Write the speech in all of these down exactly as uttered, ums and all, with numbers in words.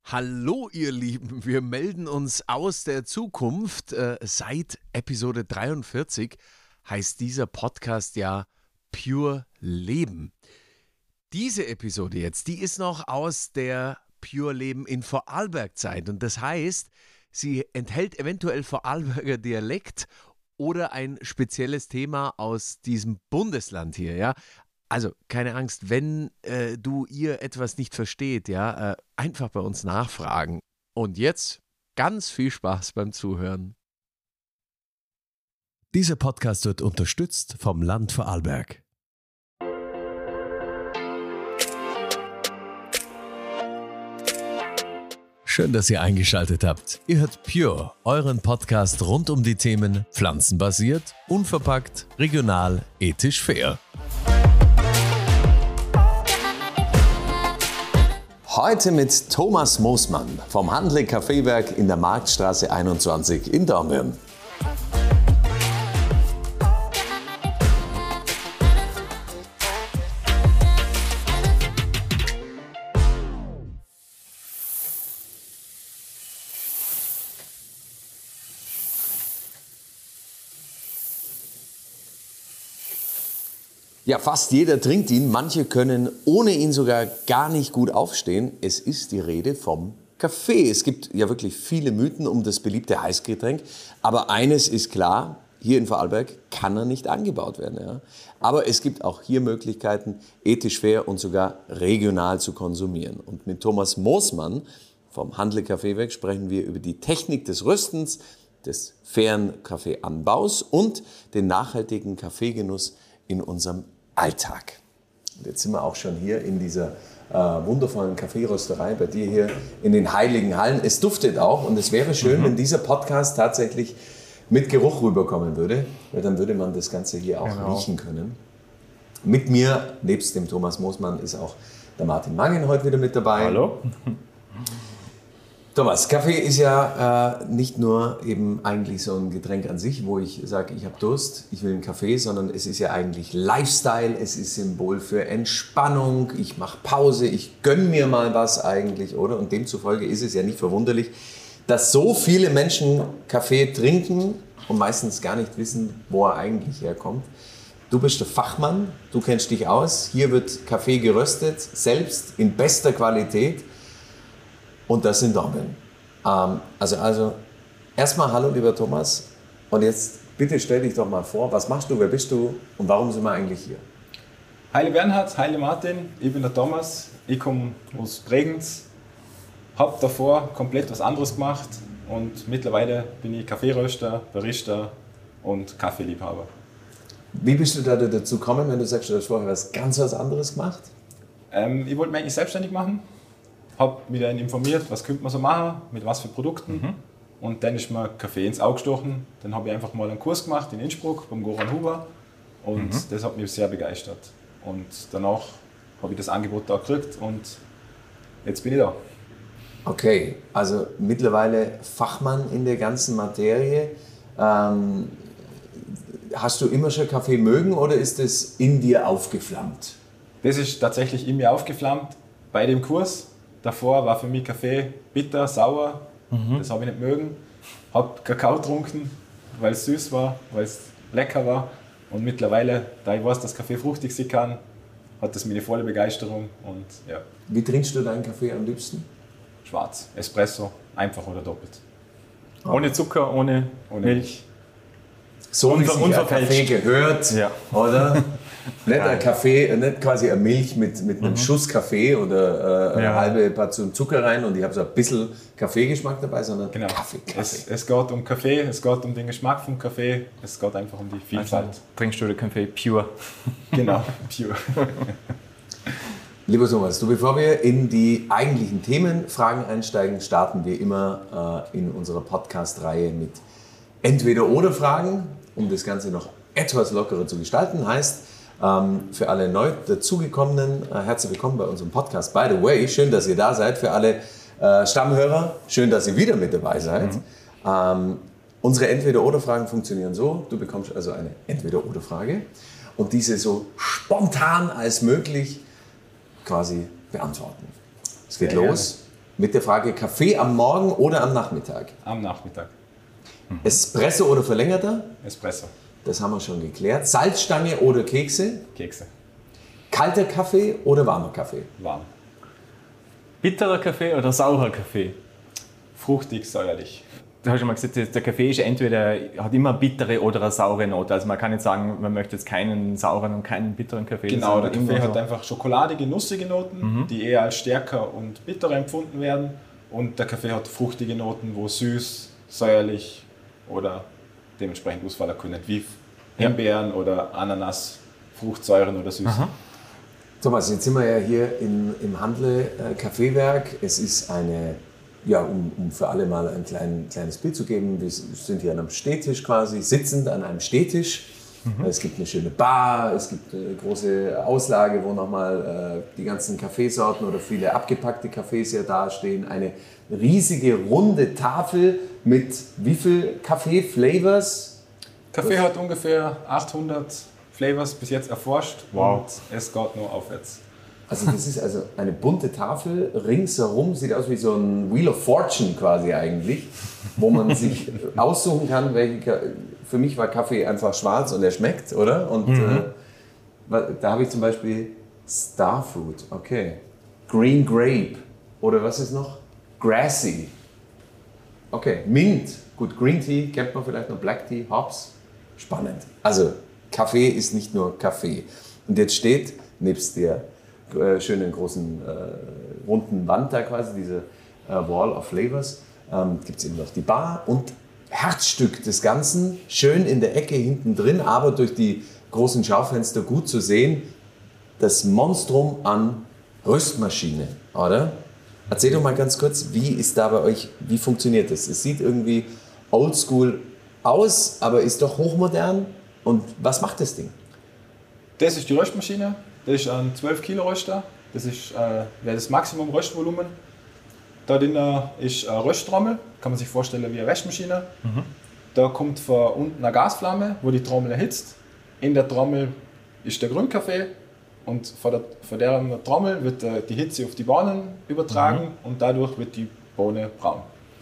Hallo ihr Lieben, wir melden uns aus der Zukunft. Äh, seit Episode dreiundvierzig heißt dieser Podcast ja Pure Leben. Diese Episode jetzt, die ist noch aus der Pure Leben in Vorarlberg-Zeit und das heißt, sie enthält eventuell Vorarlberger Dialekt oder ein spezielles Thema aus diesem Bundesland hier, ja. Also, keine Angst, wenn äh, du ihr etwas nicht versteht, ja, äh, einfach bei uns nachfragen. Und jetzt ganz viel Spaß beim Zuhören. Dieser Podcast wird unterstützt vom Land Vorarlberg. Schön, dass ihr eingeschaltet habt. Ihr hört Pure, euren Podcast rund um die Themen pflanzenbasiert, unverpackt, regional, ethisch fair. Heute mit Thomas Moosmann vom Handle Kaffeewerk in der Marktstraße einundzwanzig in Dornbirn. Ja, fast jeder trinkt ihn, manche können ohne ihn sogar gar nicht gut aufstehen. Es ist die Rede vom Kaffee. Es gibt ja wirklich viele Mythen um das beliebte Heißgetränk, aber eines ist klar, hier in Vorarlberg kann er nicht angebaut werden. Ja? Aber es gibt auch hier Möglichkeiten, ethisch fair und sogar regional zu konsumieren. Und mit Thomas Moosmann vom Handle Kaffeewerk sprechen wir über die Technik des Röstens, des fairen Kaffeeanbaus und den nachhaltigen Kaffeegenuss in unserem Alltag. Und jetzt sind wir auch schon hier in dieser äh, wundervollen Kaffeerösterei bei dir hier in den Heiligen Hallen. Es duftet auch und es wäre schön, mhm. wenn dieser Podcast tatsächlich mit Geruch rüberkommen würde, weil dann würde man das Ganze hier auch genau. riechen können. Mit mir, nebst dem Thomas Moosmann, ist auch der Martin Mangen heute wieder mit dabei. Hallo. Thomas, Kaffee ist ja äh, nicht nur eben eigentlich so ein Getränk an sich, wo ich sage, ich habe Durst, ich will einen Kaffee, sondern es ist ja eigentlich Lifestyle, es ist Symbol für Entspannung, ich mache Pause, ich gönne mir mal was eigentlich, oder? Und demzufolge ist es ja nicht verwunderlich, dass so viele Menschen Kaffee trinken und meistens gar nicht wissen, wo er eigentlich herkommt. Du bist der Fachmann, du kennst dich aus, hier wird Kaffee geröstet, selbst in bester Qualität. Und das in Dornbirn. Ähm, also, also erstmal hallo lieber Thomas und jetzt bitte stell dich doch mal vor, was machst du, wer bist du und warum sind wir eigentlich hier? Hi Bernhard, hi Martin, ich bin der Thomas, ich komme aus Bregenz, habe davor komplett was anderes gemacht und mittlerweile bin ich Kaffeeröster, Barista und Kaffeeliebhaber. Wie bist du da dazu gekommen, wenn du sagst, du hast vorher was ganz was anderes gemacht? Ähm, ich wollte mich eigentlich selbstständig machen. Habe mich dann informiert, was könnte man so machen, mit was für Produkten. Mhm. Und dann ist mir Kaffee ins Auge gestochen. Dann habe ich einfach mal einen Kurs gemacht in Innsbruck beim Goran Huber. Und mhm. das hat mich sehr begeistert. Und danach habe ich das Angebot da gekriegt und jetzt bin ich da. Okay, also mittlerweile Fachmann in der ganzen Materie. Ähm, hast du immer schon Kaffee mögen oder ist das in dir aufgeflammt? Das ist tatsächlich in mir aufgeflammt bei dem Kurs. Davor war für mich Kaffee bitter, sauer, mhm. das habe ich nicht mögen. Habe Kakao getrunken, weil es süß war, weil es lecker war. Und mittlerweile, da ich weiß, dass Kaffee fruchtig sein kann, hat das meine volle Begeisterung. Und, ja. Wie trinkst du deinen Kaffee am liebsten? Schwarz, Espresso, einfach oder doppelt. Oh. Ohne Zucker, ohne, ohne Milch. So wie sich ein Kaffee gehört, ja. oder? Nicht ein Kaffee, nicht quasi eine Milch mit, mit einem mhm. Schuss Kaffee oder äh, eine ja. halbe Portion Zucker rein und ich habe so ein bisschen Kaffeegeschmack dabei, sondern genau. Kaffee, Kaffee. Es, es geht um Kaffee, es geht um den Geschmack vom Kaffee, es geht einfach um die Vielfalt. Also, trinkst du den Kaffee pure? Genau, pure. Lieber Thomas, du, bevor wir in die eigentlichen Themenfragen einsteigen, starten wir immer äh, in unserer Podcast-Reihe mit Entweder-Oder-Fragen, um das Ganze noch etwas lockerer zu gestalten. Heißt, ähm, für alle neu dazugekommenen, äh, herzlich willkommen bei unserem Podcast. By the way, schön, dass ihr da seid. Für alle äh, Stammhörer, schön, dass ihr wieder mit dabei seid. Mhm. Ähm, unsere Entweder-Oder-Fragen funktionieren so, du bekommst also eine Entweder-Oder-Frage und diese so spontan als möglich quasi beantworten. Es geht Sehr los. Mit der Frage Kaffee am Morgen oder am Nachmittag? Am Nachmittag. Mhm. Espresso oder verlängerter? Espresso. Das haben wir schon geklärt. Salzstange oder Kekse? Kekse. Kalter Kaffee oder warmer Kaffee? Warm. Bitterer Kaffee oder saurer Kaffee? Fruchtig, säuerlich. Du hast schon mal gesagt, der Kaffee ist entweder, hat immer eine bittere oder eine saure Note. Also man kann nicht sagen, man möchte jetzt keinen sauren und keinen bitteren Kaffee. Genau, der Kaffee hat so einfach schokoladige, nussige Noten, mhm. die eher als stärker und bitterer empfunden werden. Und der Kaffee hat fruchtige Noten, wo süß, säuerlich oder dementsprechend ausfallen können, wie Himbeeren ja. oder Ananas, Fruchtsäuren oder Süßen. Aha. Thomas, jetzt sind wir ja hier in, im Handle äh, Kaffeewerk. Es ist eine, ja, um, um für alle mal ein klein, kleines Bild zu geben, wir sind hier an einem Stehtisch quasi, sitzend an einem Stehtisch. Mhm. Es gibt eine schöne Bar, es gibt eine große Auslage, wo nochmal äh, die ganzen Kaffeesorten oder viele abgepackte Kaffees ja dastehen. Eine riesige runde Tafel mit wie viel Kaffee-Flavors? Kaffee hat ungefähr achthundert Flavors bis jetzt erforscht. Wow. Und es geht nur aufwärts. Also das ist also eine bunte Tafel, ringsherum, sieht aus wie so ein Wheel of Fortune quasi eigentlich, wo man sich aussuchen kann, welche, für mich war Kaffee einfach schwarz und er schmeckt, oder? Und mhm. äh, da habe ich zum Beispiel Starfruit, okay, Green Grape oder was ist noch? Grassy, okay, Mint, gut, Green Tea kennt man vielleicht noch, Black Tea, Hops, spannend. Also Kaffee ist nicht nur Kaffee. Und jetzt steht nebst der äh, schönen großen äh, runden Wand da quasi, diese äh, Wall of Flavors, ähm, gibt es eben noch die Bar und Herzstück des Ganzen, schön in der Ecke hinten drin, aber durch die großen Schaufenster gut zu sehen, das Monstrum an Röstmaschine, oder? Erzähl doch mal ganz kurz, wie ist da bei euch, wie funktioniert das? Es sieht irgendwie oldschool aus, aber ist doch hochmodern. Und was macht das Ding? Das ist die Röstmaschine, das ist ein zwölf Kilo Röster, das ist äh, das Maximum Röstvolumen. Da drin ist eine Rösttrommel, kann man sich vorstellen wie eine Waschmaschine. Mhm. Da kommt von unten eine Gasflamme, wo die Trommel erhitzt. In der Trommel ist der Grünkaffee und von der, von der Trommel wird die Hitze auf die Bohnen übertragen mhm. und dadurch wird die Bohne braun.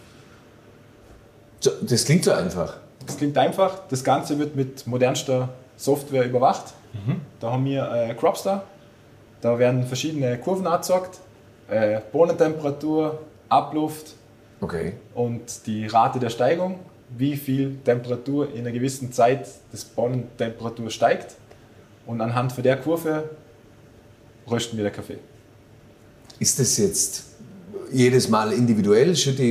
So, das klingt so einfach. Das klingt einfach. Das Ganze wird mit modernster Software überwacht. Mhm. Da haben wir äh, Cropstar. Da werden verschiedene Kurven angezeigt. Äh, Bohnentemperatur, Abluft okay. und die Rate der Steigung. Wie viel Temperatur in einer gewissen Zeit das Bohnentemperatur steigt. Und anhand von der Kurve rösten wir den Kaffee. Ist das jetzt jedes Mal individuell?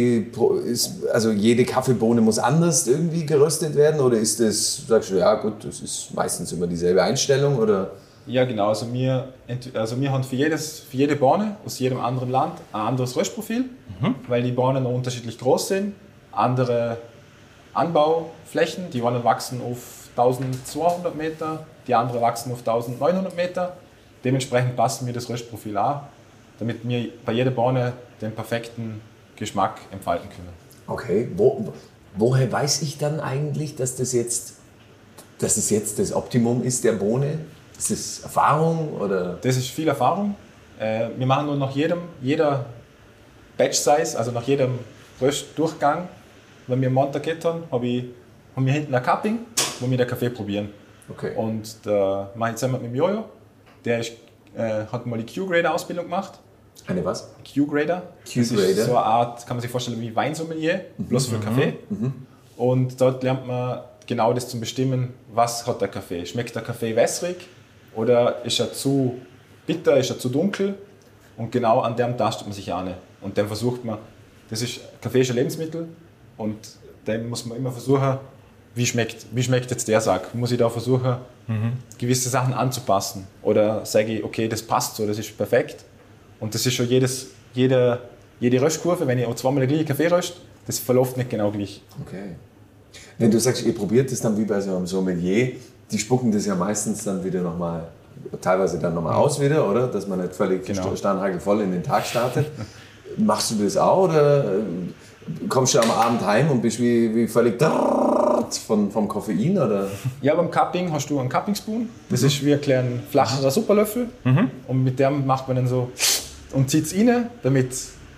Ist, also jede Kaffeebohne muss anders irgendwie geröstet werden? Oder ist das, sagst du, ja gut, das ist meistens immer dieselbe Einstellung? Oder? Ja genau, also wir, also wir haben für, jedes, für jede Bohne aus jedem anderen Land ein anderes Röstprofil, mhm. weil die Bohnen noch unterschiedlich groß sind, andere Anbauflächen, die einen wachsen auf eintausendzweihundert Meter, die anderen wachsen auf eintausendneunhundert Meter. Dementsprechend passen wir das Röstprofil an, damit wir bei jeder Bohne den perfekten Geschmack entfalten können. Okay, Wo, woher weiß ich dann eigentlich, dass das jetzt, dass das jetzt das Optimum ist der Bohne? Ist das Erfahrung oder? Das ist viel Erfahrung. Wir machen nur nach jedem, jeder Batch-Size, also nach jedem Röstdurchgang, wenn wir einen Montaget haben, habe ich, haben wir hinten ein Cupping, wo wir den Kaffee probieren. Okay. Und da mache ich zusammen mit dem Jojo. Der ist, äh, hat mal die Q-Grader-Ausbildung gemacht. Eine was? Q-Grader. Q-Grader. Das ist so eine Art, kann man sich vorstellen, wie Weinsommelier, mhm. bloß für Kaffee. Mhm. Und dort lernt man genau das zu bestimmen, was hat der Kaffee. Schmeckt der Kaffee wässrig oder ist er zu bitter, ist er zu dunkel? Und genau an dem tastet man sich an. Und dann versucht man, das ist, Kaffee ist ein Lebensmittel und dann muss man immer versuchen, wie schmeckt, wie schmeckt jetzt der Sack? Muss ich da versuchen, mhm. gewisse Sachen anzupassen? Oder sage ich, okay, das passt so, das ist perfekt. Und das ist schon jedes, jede, jede Röstkurve, wenn ich auch zweimal den gleichen Kaffee röst, das verläuft nicht genau gleich. Okay. Wenn du sagst, ihr probiert das dann wie bei so einem Sommelier, die spucken das ja meistens dann wieder nochmal, teilweise dann nochmal aus wieder, oder? Dass man nicht völlig genau. sternhagelvoll in den Tag startet. Machst du das auch oder kommst du am Abend heim und bist wie, wie völlig von, vom Koffein? Oder? Ja, beim Cupping hast du einen Cupping Spoon. Das mhm. ist wie ein kleiner flacher Superlöffel. Mhm. Und mit dem macht man dann so und zieht es rein, damit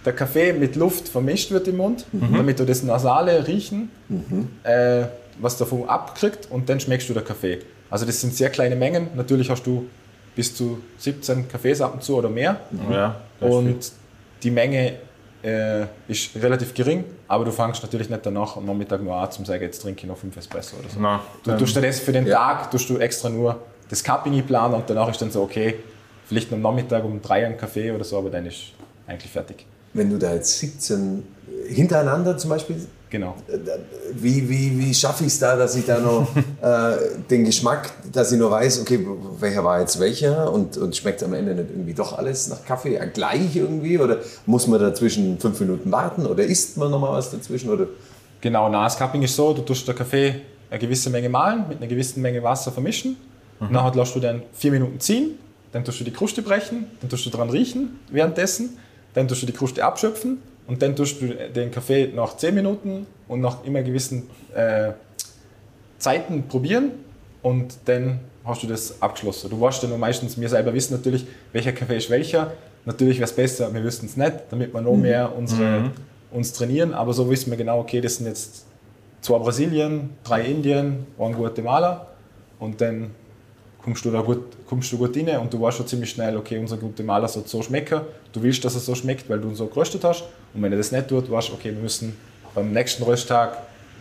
der Kaffee mit Luft vermischt wird im Mund, mhm. damit du das nasale Riechen, mhm. äh, was davon abkriegt, und dann schmeckst du den Kaffee. Also das sind sehr kleine Mengen. Natürlich hast du bis zu siebzehn Kaffees ab und zu oder mehr. Mhm. Ja, und die Menge äh, ist relativ gering, aber du fängst natürlich nicht danach am Nachmittag nur an zum sagen, jetzt trinke ich noch fünf Espresso oder so. Na, du ähm, tust dir das für den ja. Tag, tust du extra nur das Cupping planen, und danach ist dann so, okay, vielleicht am Nachmittag um drei einen Kaffee oder so, aber dann ist eigentlich fertig. Wenn du da jetzt siebzehn hintereinander zum Beispiel, Genau. wie, wie, wie schaffe ich es da, dass ich da noch äh, den Geschmack, dass ich nur weiß, okay, welcher war jetzt welcher, und, und schmeckt am Ende nicht irgendwie doch alles nach Kaffee gleich irgendwie, oder muss man dazwischen fünf Minuten warten, oder isst man nochmal was dazwischen? Oder? Genau, na, das Cupping ist so, du tust den Kaffee eine gewisse Menge mahlen, mit einer gewissen Menge Wasser vermischen, mhm. nachher lässt du dann vier Minuten ziehen, dann tust du die Kruste brechen, dann tust du dran riechen währenddessen, dann tust du die Kruste abschöpfen, und dann tust du den Kaffee nach zehn Minuten und nach immer gewissen äh, Zeiten probieren, und dann hast du das abgeschlossen. Du weißt ja nur meistens, wir selber wissen natürlich, welcher Kaffee ist welcher. Natürlich wäre es besser, wir wüssten es nicht, damit wir noch mehr unsere, mhm. uns trainieren. Aber so wissen wir genau, okay, das sind jetzt zwei Brasilien, drei Indien, ein Guatemala, und dann kommst du da gut, kommst du gut rein, und du weißt schon ziemlich schnell, okay, unser Guatemala soll so schmecken. Du willst, dass es so schmeckt, weil du ihn so geröstet hast. Und wenn er das nicht tut, weißt du, okay, wir müssen beim nächsten Rösttag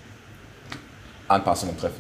Anpassungen treffen.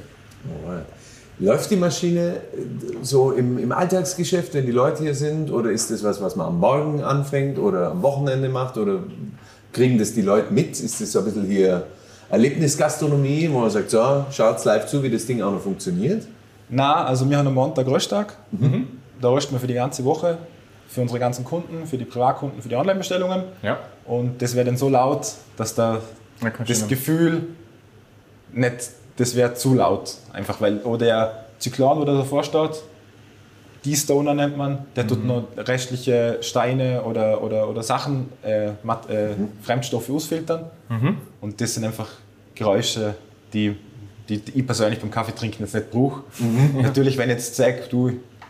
Läuft die Maschine so im, im Alltagsgeschäft, wenn die Leute hier sind, oder ist das was, was man am Morgen anfängt oder am Wochenende macht, oder kriegen das die Leute mit? Ist das so ein bisschen hier Erlebnisgastronomie, wo man sagt, so, schaut live zu, wie das Ding auch noch funktioniert? Na, also wir haben am Montag Rösttag. Mhm. Da rösten wir für die ganze Woche, für unsere ganzen Kunden, für die Privatkunden, für die Online-Bestellungen. Ja. Und das wäre dann so laut, dass da Ja, das Gefühl nicht, das wäre zu laut. Einfach weil, oh, der Zyklon, der davor steht, die Stoner nennt man, der mhm. tut noch restliche Steine oder, oder, oder Sachen, äh, Mat, äh, mhm. Fremdstoffe ausfiltern. Mhm. Und das sind einfach Geräusche, die, die, die ich persönlich beim Kaffee trinken jetzt nicht brauche. Mhm. Natürlich, wenn ich jetzt sage, du,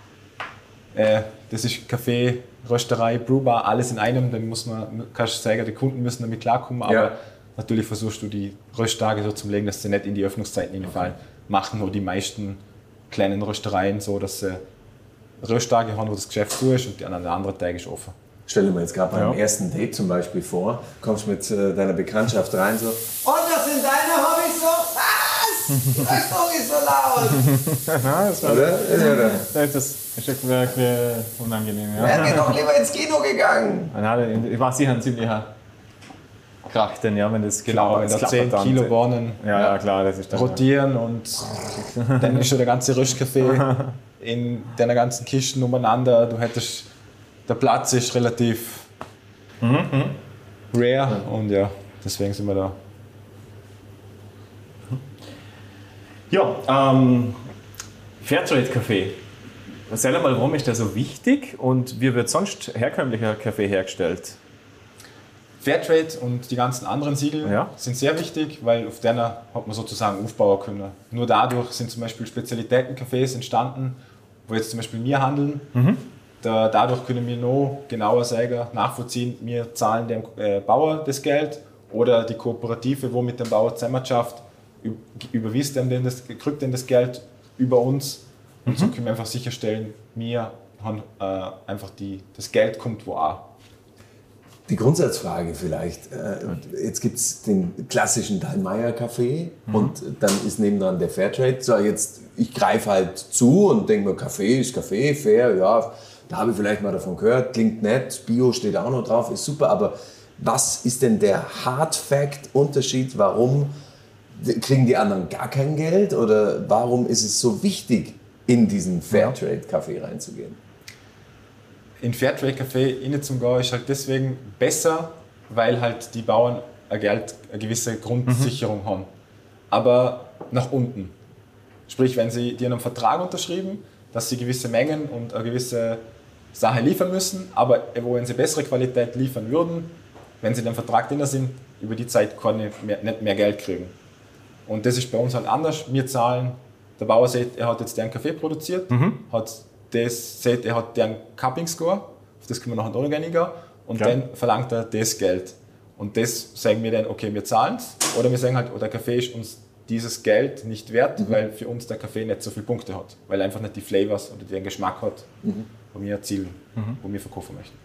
äh, das ist Kaffee, Rösterei, Brewbar, alles in einem, dann muss man, kannst du sagen, die Kunden müssen damit klarkommen, aber ja. natürlich versuchst du die Rösttage so zu legen, dass sie nicht in die Öffnungszeiten hineinfallen. Machen nur die meisten kleinen Röstereien so, dass sie Rösttage haben, wo das Geschäft zu ist, und die anderen andere Tage ist offen. Stell dir mal jetzt gerade beim Ja. ersten Date zum Beispiel vor, kommst mit äh, deiner Bekanntschaft rein, so, und das sind deine Hobbys, so, was? Die Rüstung ist so laut. Ja, das war, Oder? Ja, das ist wirklich unangenehm. Ja. wären wir doch lieber ins Kino gegangen. Nein, ich war sicher ein ziemlicher Krach, denn ja, wenn das Genau, wenn da zehn Kilo Bohnen Ja, ja, klar, das ist dann. rotieren, und dann ist schon der ganze Röstkaffee in deiner ganzen Kisten umeinander. Du hättest, der Platz ist relativ Mhm. rare, und ja, deswegen sind wir da. Ja, ähm, Fairtrade-Kaffee. Erzähl mal, warum ist der so wichtig und wie wird sonst herkömmlicher Kaffee hergestellt? Fairtrade und die ganzen anderen Siegel Ja. sind sehr wichtig, weil auf denen hat man sozusagen aufbauen können. Nur dadurch sind zum Beispiel Spezialitäten-Cafés entstanden, wo jetzt zum Beispiel wir handeln. Mhm. Da, dadurch können wir noch genauer sagen, nachvollziehen, wir zahlen dem äh, Bauer das Geld, oder die Kooperative, wo mit dem Bauer zusammen schafft, überwies dem denn das, kriegt denn das Geld über uns. Und Mhm. so können wir einfach sicherstellen, wir haben äh, einfach die, das Geld kommt wo auch. Die Grundsatzfrage vielleicht, äh, jetzt gibt es den klassischen Dallmayr-Kaffee Mhm. und dann ist nebendran der Fairtrade. So, jetzt, ich greife halt zu und denke mir, Kaffee ist Kaffee, fair, ja, da habe ich vielleicht mal davon gehört, klingt nett, Bio steht auch noch drauf, ist super, aber was ist denn der Hard-Fact-Unterschied, warum kriegen die anderen gar kein Geld, oder warum ist es so wichtig, in diesen Fairtrade-Kaffee reinzugehen? In Fairtrade-Kaffee rein zu gehen ist halt deswegen besser, weil halt die Bauern ein Geld, eine gewisse Grundsicherung mhm. haben. Aber nach unten. Sprich, wenn sie die einen Vertrag unterschrieben, dass sie gewisse Mengen und eine gewisse Sache liefern müssen, aber wo wenn sie bessere Qualität liefern würden, wenn sie den Vertrag drin sind, über die Zeit kann ich mehr, nicht mehr Geld kriegen. Und das ist bei uns halt anders. Wir zahlen, der Bauer sagt, er hat jetzt deren Kaffee produziert, mhm. hat das, sagt, er hat deren Cupping Score, auf das können wir nachher noch gerne gehen, und ja. dann verlangt er das Geld. Und das sagen wir dann, okay, wir zahlen es. Oder wir sagen halt, oh, der Kaffee ist uns dieses Geld nicht wert, mhm. weil für uns der Kaffee nicht so viele Punkte hat. Weil er einfach nicht die Flavors oder den Geschmack hat, mhm. wo wir erzielen, mhm. wo wir verkaufen möchten.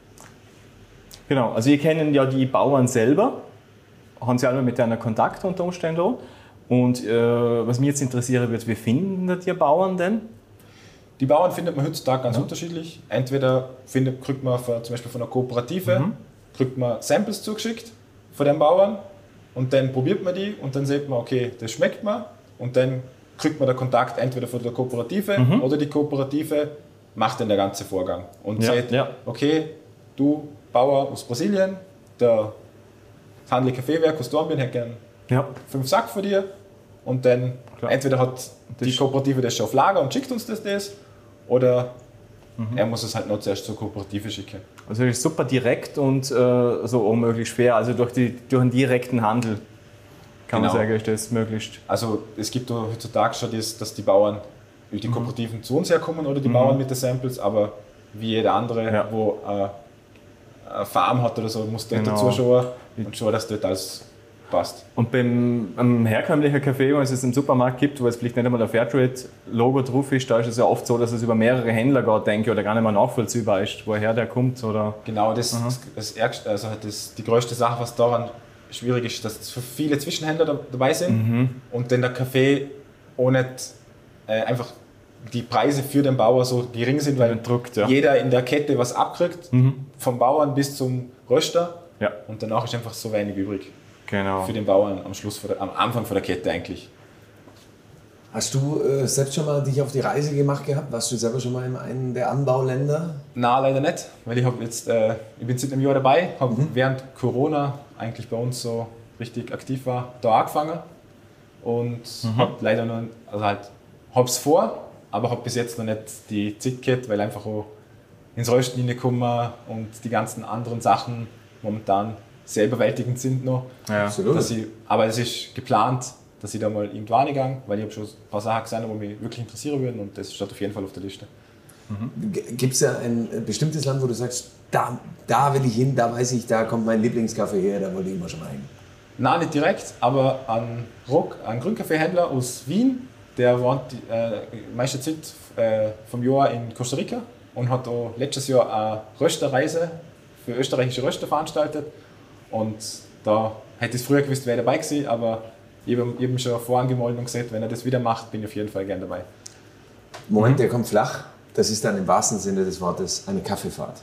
Genau, also ihr kennen ja die Bauern selber, haben sie alle mit einer Kontakt unter Umständen auch. Und äh, was mich jetzt interessieren wird, wie findet ihr Bauern denn? Die Bauern findet man heutzutage ganz ja. unterschiedlich. Entweder findet, kriegt man von, zum Beispiel von einer Kooperative mhm. kriegt man Samples zugeschickt von den Bauern und dann probiert man die und dann sieht man, okay, das schmeckt mir und dann kriegt man den Kontakt entweder von der Kooperative mhm. oder die Kooperative macht dann den ganzen Vorgang und ja. sagt, ja. okay, du Bauer aus Brasilien, der Handel Kaffeewerk aus Dornbirn hätte gerne ja. fünf Sack von dir und dann Klar. entweder hat die das Kooperative das schon auf Lager und schickt uns das, das oder mhm. er muss es halt noch zuerst zur Kooperative schicken. Also das ist super direkt und äh, so auch möglichst fair, also durch, die, durch einen direkten Handel kann genau. man sagen, ist das möglichst. Also es gibt heutzutage schon das, dass die Bauern, die Kooperativen mhm. zu uns herkommen oder die mhm. Bauern mit den Samples, aber wie jeder andere, ja. wo äh, eine Farm hat oder so, muss dort genau. dazu schauen und schauen, dass dort alles passt. Und beim einem herkömmlichen Kaffee, wenn es es im Supermarkt gibt, wo es vielleicht nicht einmal ein Fairtrade-Logo drauf ist, da ist es ja oft so, dass es über mehrere Händler geht, denke ich, oder gar nicht mehr nachvollziehbar ist, woher der kommt. Oder genau, das ist das Ärgste, also das, die größte Sache, was daran schwierig ist, dass so viele Zwischenhändler da, dabei sind mhm. und dann der Kaffee auch nicht äh, einfach die Preise für den Bauer so gering sind, weil druckt, ja. jeder in der Kette was abkriegt, mhm. vom Bauern bis zum Röster ja. und danach ist einfach so wenig übrig. Genau. Für den Bauern am Schluss, der, am Anfang von der Kette eigentlich. Hast du äh, selbst schon mal dich auf die Reise gemacht gehabt? Warst du selber schon mal in einem der Anbauländer? Nein, leider nicht, weil ich, jetzt, äh, ich bin seit einem Jahr dabei, habe mhm. während Corona eigentlich bei uns so richtig aktiv war, da angefangen und mhm. habe leider noch, also halt, hab's vor, aber habe bis jetzt noch nicht die Zeit gehabt, weil einfach auch ins Rösten hineinkommen und die ganzen anderen Sachen momentan sehr überwältigend sind noch. Ja, absolut. Dass ich, aber es ist geplant, dass ich da mal irgendwann gehe, weil ich habe schon ein paar Sachen gesehen, die mich wirklich interessieren würden und das steht auf jeden Fall auf der Liste. Mhm. Gibt es ja ein bestimmtes Land, wo du sagst, da, da will ich hin, da weiß ich, da kommt mein Lieblingskaffee her, da wollte ich immer schon mal hin? Nein, nicht direkt, aber ein Rock, ein Grünkaffeehändler aus Wien, der wohnt die äh, meiste Zeit äh, vom Jahr in Costa Rica und hat auch letztes Jahr eine Rösterreise für österreichische Röster veranstaltet. Und da hätte ich früher gewusst, wäre dabei gewesen, aber ich habe ihm schon vorangemalt und gesagt, wenn er das wieder macht, bin ich auf jeden Fall gerne dabei. Moment, der kommt flach. Das ist dann im wahrsten Sinne des Wortes eine Kaffeefahrt.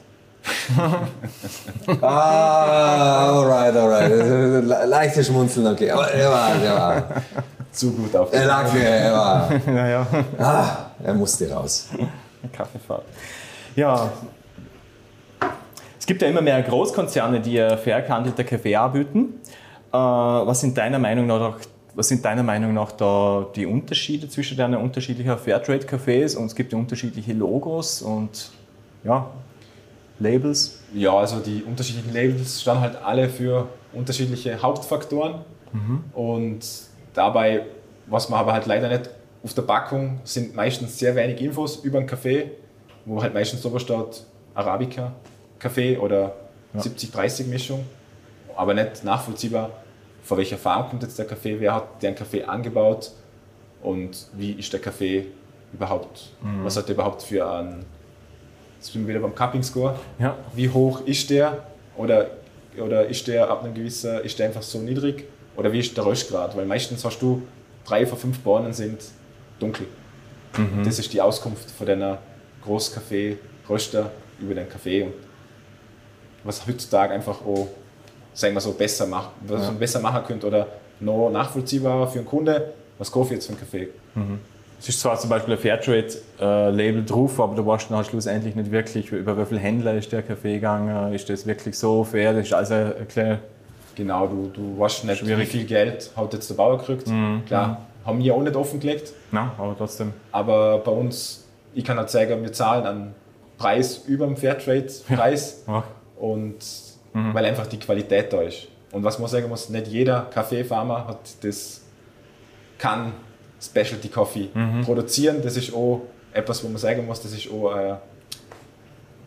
ah, alright, alright. Leichtes Schmunzeln, okay. Aber er war, er war zu gut auf. Er lag mir, er war. Naja. Ah, er musste raus. Kaffeefahrt. Ja. Es gibt ja immer mehr Großkonzerne, die fair gehandelter Kaffee anbieten. Äh, was sind deiner Meinung nach, was sind deiner Meinung nach da die Unterschiede zwischen den unterschiedlichen Fairtrade-Cafés? Und es gibt ja unterschiedliche Logos und ja, Labels. Ja, also die unterschiedlichen Labels stehen halt alle für unterschiedliche Hauptfaktoren. Mhm. Und dabei, was man aber halt leider nicht auf der Packung, sind meistens sehr wenig Infos über den Kaffee, wo halt meistens drüber steht Arabica Kaffee oder ja. siebzig dreißig Mischung, aber nicht nachvollziehbar, von welcher Farm kommt jetzt der Kaffee, wer hat den Kaffee angebaut und wie ist der Kaffee überhaupt, mhm. was hat der überhaupt für einen, jetzt sind wir wieder beim Cupping Score, ja. wie hoch ist der oder, oder ist der ab einem gewissen, ist der einfach so niedrig oder wie ist der Röstgrad, weil meistens hast du drei von fünf Bohnen sind dunkel. Mhm. Das ist die Auskunft von deiner Großkaffee-Röster über den Kaffee. Und was heutzutage einfach auch, sagen wir so, besser macht, was ja. man besser machen könnte oder noch nachvollziehbarer für einen Kunde, was kaufe ich jetzt für einen Kaffee. Mhm. Es ist zwar zum Beispiel ein Fairtrade-Label drauf, aber du weißt dann schlussendlich nicht wirklich, über wie viele Händler ist der Kaffee gegangen, ist das wirklich so fair, das ist also erklärt. Genau, du, du weißt nicht, schwierig. Wie viel Geld hat jetzt der Bauer gekriegt. Mhm. Klar, mhm. haben wir auch nicht offengelegt. Nein, aber trotzdem. Aber bei uns, ich kann halt sagen, wir zahlen einen Preis über dem Fairtrade-Preis. Ja. Ja. Und mhm. weil einfach die Qualität da ist. Und was man sagen muss, nicht jeder Kaffeefarmer hat das, kann Specialty Coffee mhm. produzieren. Das ist auch etwas, wo man sagen muss, das ist auch äh,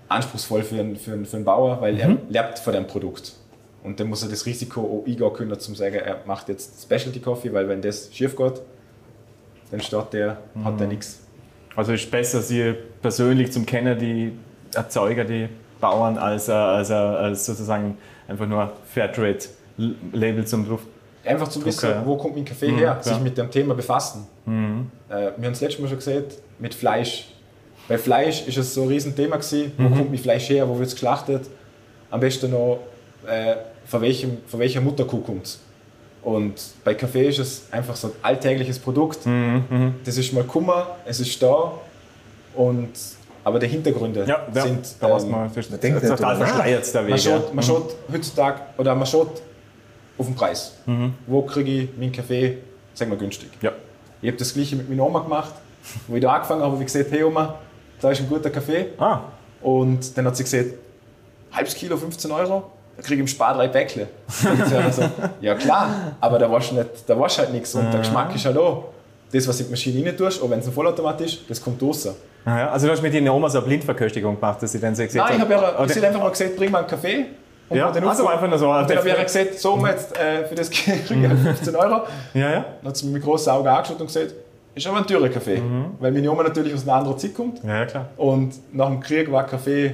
anspruchsvoll für einen, für einen, für einen Bauer, weil mhm. er lebt von dem Produkt. Und dann muss er das Risiko auch eingehen können, zum sagen, er macht jetzt Specialty Coffee, weil wenn das schief geht, dann steht der, mhm. hat er nichts. Also ist besser, Sie persönlich zum Kennen, die Erzeuger, die Bauern, als, als, als sozusagen einfach nur Fairtrade-Label zum Druck. Einfach zu wissen, wo kommt mein Kaffee mhm, her, sich mit dem Thema befassen. Mhm. Äh, wir haben es letztes Mal schon gesehen, mit Fleisch. Bei Fleisch ist es so ein Riesenthema gewesen, wo mhm. kommt mein Fleisch her, wo wird es geschlachtet, am besten noch äh, von, welchem, von welcher Mutterkuh kommt es. Und bei Kaffee ist es einfach so ein alltägliches Produkt. Mhm. Das ist mal Kummer, es ist da, und, aber die Hintergründe ja, ja, sind da ähm, man, das man denkt total verschleiert. Der Weg, man schaut, ja. man schaut heutzutage, oder man schaut auf den Preis. Mhm. Wo kriege ich meinen Kaffee, sagen wir, günstig? Ja. Ich habe das Gleiche mit meiner Oma gemacht. Wo ich da angefangen habe, habe ich gesagt, hey Oma, da ist ein guter Kaffee. Ah. Und dann hat sie gesagt, halbes Kilo, fünfzehn Euro, da kriege ich im Spar drei Päckle. So, ja klar, aber da warst du halt nichts und der Geschmack ist halt auch. Das, was in die Maschine rein tust, auch wenn es ein Vollautomat ist, das kommt raus. Ah ja, also du hast mit deiner Oma so eine Blindverköstigung gemacht, dass sie dann so gesagt hat? Nein, ich habe ja, einfach mal gesagt, bring mal einen Kaffee. Und ja, den also einfach nur so. Und dann habe ich gesagt, so, jetzt, äh, für das kriege ich halt fünfzehn Euro. Ja, ja. Dann hat sie mir mit großen Augen angeschaut und gesagt, ist aber ein teurer Kaffee. Mhm. Weil meine Oma natürlich aus einer anderen Zeit kommt. Ja, ja, klar. Und nach dem Krieg war Kaffee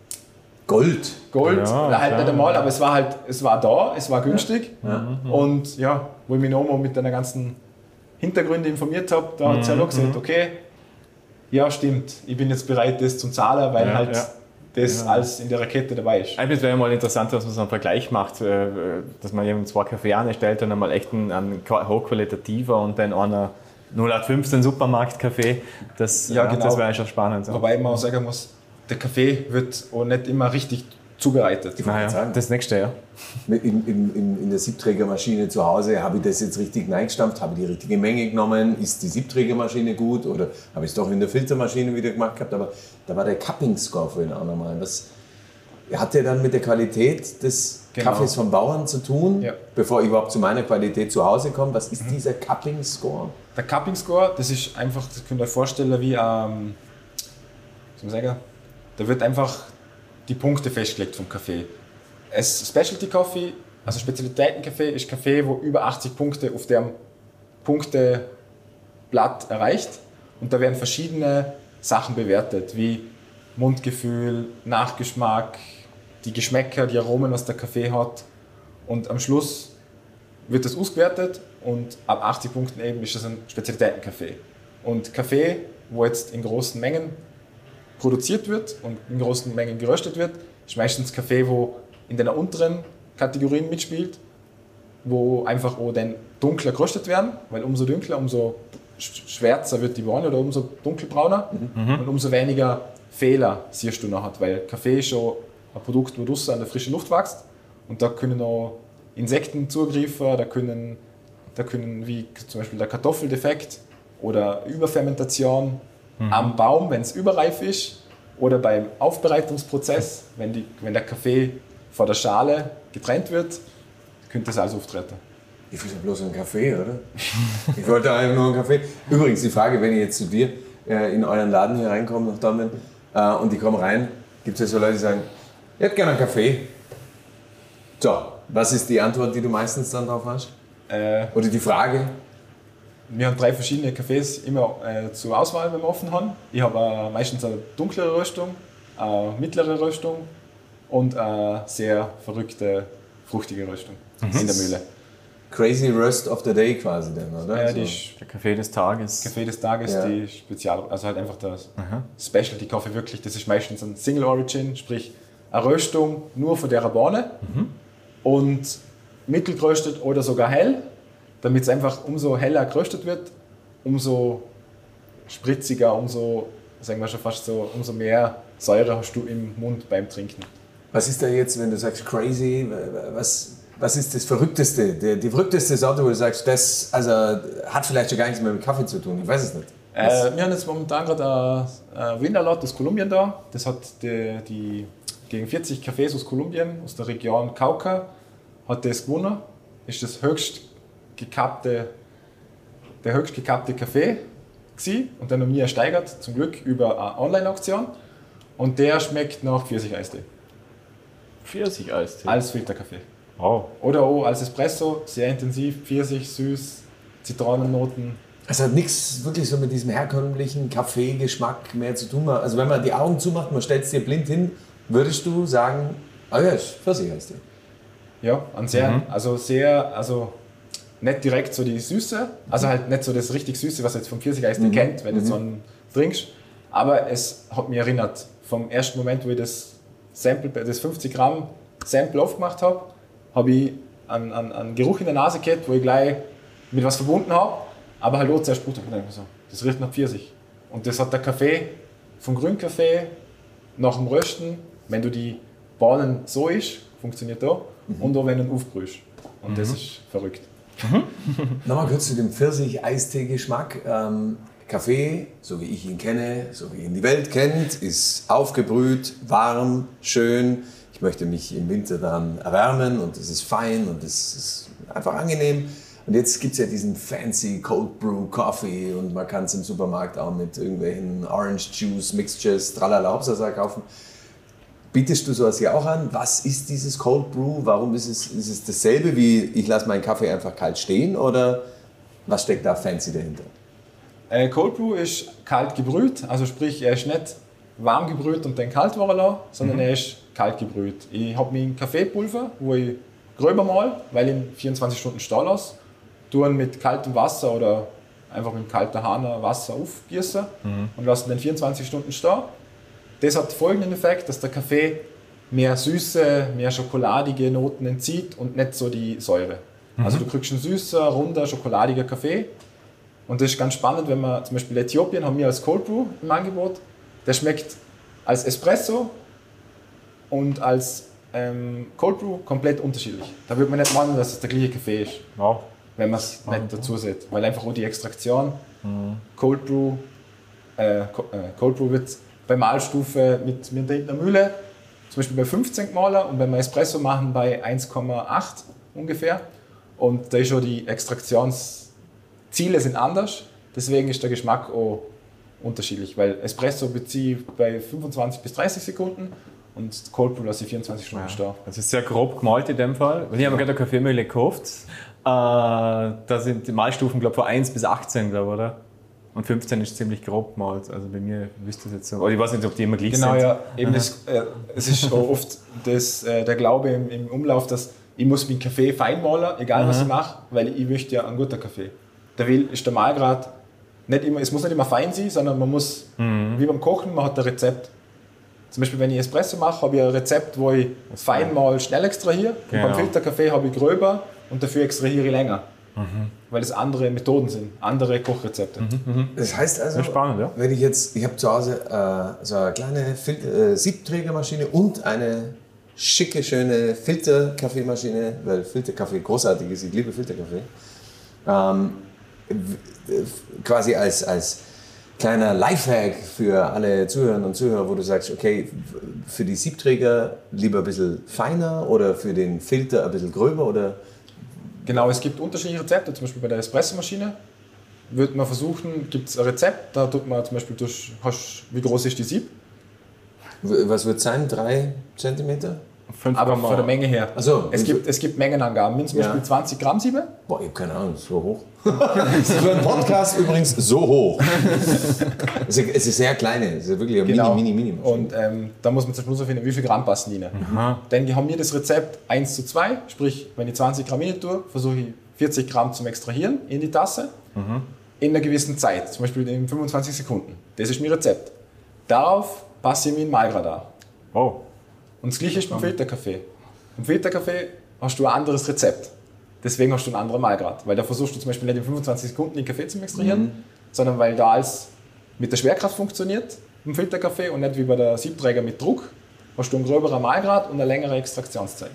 Gold. Gold, ja, halt nicht einmal, aber es war halt, es war da, es war günstig. Ja. Ja. Und ja, wo ich meine Oma mit den ganzen Hintergründen informiert habe, da hat sie halt auch gesagt, okay, ja stimmt, ich bin jetzt bereit, das zu zahlen, weil ja, halt ja. das ja. alles in der Rakete dabei ist. Eigentlich wäre mal interessant, dass man so einen Vergleich macht, dass man eben zwei Kaffee anstellt und einmal echt ein, ein hochqualitativer und dann einer null acht fünfzehn Supermarkt-Kaffee. Das, ja, genau. das wäre schon spannend. So. Wobei man auch sagen muss, der Kaffee wird auch nicht immer richtig zubereitet. Ich ah, ja. sagen, das nächste, ja. In, in, in, in der Siebträgermaschine zu Hause, habe ich das jetzt richtig reingestampft, habe ich die richtige Menge genommen, ist die Siebträgermaschine gut oder habe ich es doch in der Filtermaschine wieder gemacht gehabt, aber da war der Cupping Score vorhin auch nochmal. Was hat der dann mit der Qualität des genau. Kaffees vom Bauern zu tun, ja. bevor ich überhaupt zu meiner Qualität zu Hause komme? Was ist mhm. dieser Cupping Score? Der Cupping Score, das ist einfach, das könnt ihr euch vorstellen, wie ähm, was soll ich sagen, da wird einfach die Punkte festgelegt vom Kaffee. Es Specialty Coffee, also Spezialitätenkaffee, ist Kaffee, wo über achtzig Punkte auf dem Punkteblatt erreicht. Und da werden verschiedene Sachen bewertet, wie Mundgefühl, Nachgeschmack, die Geschmäcker, die Aromen, was der Kaffee hat. Und am Schluss wird das ausgewertet und ab achtzig Punkten eben ist das ein Spezialitätenkaffee. Und Kaffee, wo jetzt in großen Mengen produziert wird und in großen Mengen geröstet wird, ist meistens Kaffee, wo in den unteren Kategorien mitspielt, wo einfach auch dann dunkler geröstet werden, weil umso dunkler, umso schwärzer wird die Bohne oder umso dunkelbrauner mhm. und umso weniger Fehler siehst du noch hat, weil Kaffee ist schon ein Produkt, wo draußen an der frischen Luft wächst und da können auch Insekten zugreifen, da können, da können wie zum Beispiel der Kartoffeldefekt oder Überfermentation mhm. am Baum, wenn es überreif ist, oder beim Aufbereitungsprozess, wenn, die, wenn der Kaffee vor der Schale getrennt wird, könnte das alles auftreten. Ich will ja bloß einen Kaffee, oder? Ich wollte einfach nur einen Kaffee. Übrigens, die Frage, wenn ich jetzt zu dir äh, in euren Laden hier reinkomme, nach Dortmund, äh, und ich komme rein, gibt es ja so Leute, die sagen, ich hätte gerne einen Kaffee. So, was ist die Antwort, die du meistens dann drauf hast? Äh, Oder die Frage? Wir haben drei verschiedene Kaffees immer äh, zur Auswahl, wenn wir offen haben. Ich habe äh, meistens eine dunklere Röstung, eine mittlere Röstung und eine sehr verrückte, fruchtige Röstung mhm. in der Mühle. Crazy Roast of the Day quasi dann, oder? Ja, die ist der Kaffee des Tages. Kaffee des Tages, ja. Die Spezial, also halt einfach der Aha. Specialty Kaffee wirklich, das ist meistens ein Single Origin, sprich eine Röstung nur von der Bohne mhm. und mittelgeröstet oder sogar hell, damit es einfach umso heller geröstet wird, umso spritziger, umso, sagen wir schon fast so, umso mehr Säure hast du im Mund beim Trinken. Was ist da jetzt, wenn du sagst crazy, was, was ist das Verrückteste, die, die verrückteste Sorte, wo du sagst, das also, hat vielleicht schon gar nichts mehr mit Kaffee zu tun, ich weiß es nicht. Äh, wir haben jetzt momentan gerade ein Winterlot aus Kolumbien da, das hat die, die gegen vierzig Cafés aus Kolumbien, aus der Region Cauca, hat das gewonnen, ist das höchst gekappte, der höchst gekappte Kaffee gewesen und dann noch nie ersteigert, zum Glück über eine Online-Auktion. und der schmeckt nach Pfirsich-Eistee. Pfirsich-Eistee? Als Filterkaffee. Wow. Oder auch als Espresso, sehr intensiv, Pfirsich, süß, Zitronennoten. Es hat nichts wirklich so mit diesem herkömmlichen Kaffeegeschmack mehr zu tun. Also wenn man die Augen zumacht, man stellt es dir blind hin, würdest du sagen, ah ja, ist Pfirsich-Eistee. Ja, an sehr, Mhm. also sehr, also nicht direkt so die Süße, also halt nicht so das richtig Süße, was du jetzt vom Pfirsich-Eistee Mhm. kennt, wenn du Mhm. so einen trinkst. Aber es hat mich erinnert, vom ersten Moment, wo ich das Sample, das fünfzig Gramm Sample aufgemacht habe, habe ich einen, einen, einen Geruch in der Nase gehabt, wo ich gleich mit was verbunden habe, aber halt auch zuerst Brot habe. So, das riecht nach Pfirsich. Und das hat der Kaffee vom Grünkaffee nach dem Rösten, wenn du die Bohnen so isst, funktioniert da, mhm. und auch wenn du ihn aufbrühst. Und mhm. das ist verrückt. Mhm. Nochmal kurz zu dem Pfirsich-Eistee-Geschmack. Ähm, Kaffee, so wie ich ihn kenne, so wie ihn die Welt kennt, ist aufgebrüht, warm, schön. Ich möchte mich im Winter dann erwärmen und es ist fein und es ist einfach angenehm. Und jetzt gibt es ja diesen fancy Cold Brew Coffee und man kann es im Supermarkt auch mit irgendwelchen Orange Juice Mixtures, tralala, Hopsasa kaufen. Bietest du sowas hier auch an? Was ist dieses Cold Brew? Warum ist es, ist es dasselbe wie ich lasse meinen Kaffee einfach kalt stehen oder was steckt da fancy dahinter? Äh, Cold Brew ist kalt gebrüht, also sprich er ist nicht warm gebrüht und dann kalt worden lassen, sondern mhm. er ist kalt gebrüht. Ich habe meinen Kaffeepulver, wo ich gröber mal, weil ich ihn vierundzwanzig Stunden stehen lasse, tue ihn mit kaltem Wasser oder einfach mit kaltem Hahner Wasser aufgießen mhm. und lasse ihn dann vierundzwanzig Stunden stehen. Das hat folgenden Effekt, dass der Kaffee mehr süße, mehr schokoladige Noten entzieht und nicht so die Säure. Mhm. Also du kriegst einen süßer, runder, schokoladiger Kaffee. Und das ist ganz spannend, wenn man zum Beispiel Äthiopien haben wir als Cold Brew im Angebot. Der schmeckt als Espresso und als ähm, Cold Brew komplett unterschiedlich. Da würde man nicht meinen, dass es der gleiche Kaffee ist, wow. wenn man es nicht dazu sieht. Weil einfach auch die Extraktion, mhm. Cold Brew, äh, Cold Brew wird bei Mahlstufe mit, mit einer Mühle, zum Beispiel bei fünfzehn Maler und wenn wir Espresso machen bei eins Komma acht ungefähr. Und da ist schon die Extraktionsziele sind anders, deswegen ist der Geschmack auch unterschiedlich, weil Espresso beziehe ich bei fünfundzwanzig bis dreißig Sekunden und Cold Brew lasse ich vierundzwanzig Stunden ja. stehen. Das ist sehr grob gemalt in dem Fall. Ich habe mir gerade eine Kaffeemühle gekauft. Äh, da sind die Mahlstufen, glaube ich, von eins bis achtzehn, glaube ich, oder? Und fünfzehn ist ziemlich grob gemalt. Also bei mir wüsste ich jetzt so. Oder ich weiß nicht, ob die immer gleich genau, sind. Genau, ja. Eben das, äh, es ist oft das, äh, der Glaube im, im Umlauf, dass ich muss meinen Kaffee fein malen, egal was ich mache, weil ich möchte ja einen guten Kaffee. Der will ist der Mahlgrad nicht immer, es muss nicht immer fein sein, sondern man muss, mhm. wie beim Kochen, man hat ein Rezept. Zum Beispiel, wenn ich Espresso mache, habe ich ein Rezept, wo ich fein mal schnell extrahiere. Genau. Und beim Filterkaffee habe ich gröber und dafür extrahiere ich länger. Mhm. Weil das andere Methoden sind, andere Kochrezepte. Mhm. Das heißt also, spannend, ja? wenn ich jetzt, ich habe zu Hause äh, so eine kleine Fil- äh, Siebträgermaschine und eine schicke, schöne Filterkaffeemaschine, weil Filterkaffee großartig ist, ich liebe Filterkaffee. Ähm, quasi als, als kleiner Lifehack für alle Zuhörerinnen und Zuhörer, wo du sagst, okay, für die Siebträger lieber ein bisschen feiner oder für den Filter ein bisschen gröber oder? Genau, es gibt unterschiedliche Rezepte, zum Beispiel bei der Espressomaschine würde man versuchen, gibt es ein Rezept, da tut man zum Beispiel durch, hast, wie groß ist die Sieb? Was wird es sein? Drei Zentimeter? Aber von der Menge her. Ach so, es, gibt, es gibt Mengenangaben, wie zum Beispiel ja. zwanzig Gramm Siebe. Boah, ich habe keine Ahnung, so hoch. Für einen Podcast übrigens so hoch. Es ist, es ist sehr kleine, es ist wirklich ein genau. mini, mini, mini. Und ähm, da muss man zum Schluss finden, wie viel Gramm passen rein. Mhm. Dann haben wir das Rezept eins zu zwei, sprich, wenn ich zwanzig Gramm rein tue, versuche ich vierzig Gramm zum Extrahieren in die Tasse, mhm. in einer gewissen Zeit, zum Beispiel in fünfundzwanzig Sekunden. Das ist mein Rezept. Darauf passe ich meinen Mahlgrad an. Oh. Und das Gleiche ist beim Filterkaffee. Beim Filterkaffee hast du ein anderes Rezept. Deswegen hast du einen anderen Mahlgrad. Weil da versuchst du zum Beispiel nicht in fünfundzwanzig Sekunden den Kaffee zu extrahieren, mhm. sondern weil da alles mit der Schwerkraft funktioniert im Filterkaffee und nicht wie bei der Siebträger mit Druck, hast du einen gröberen Mahlgrad und eine längere Extraktionszeit.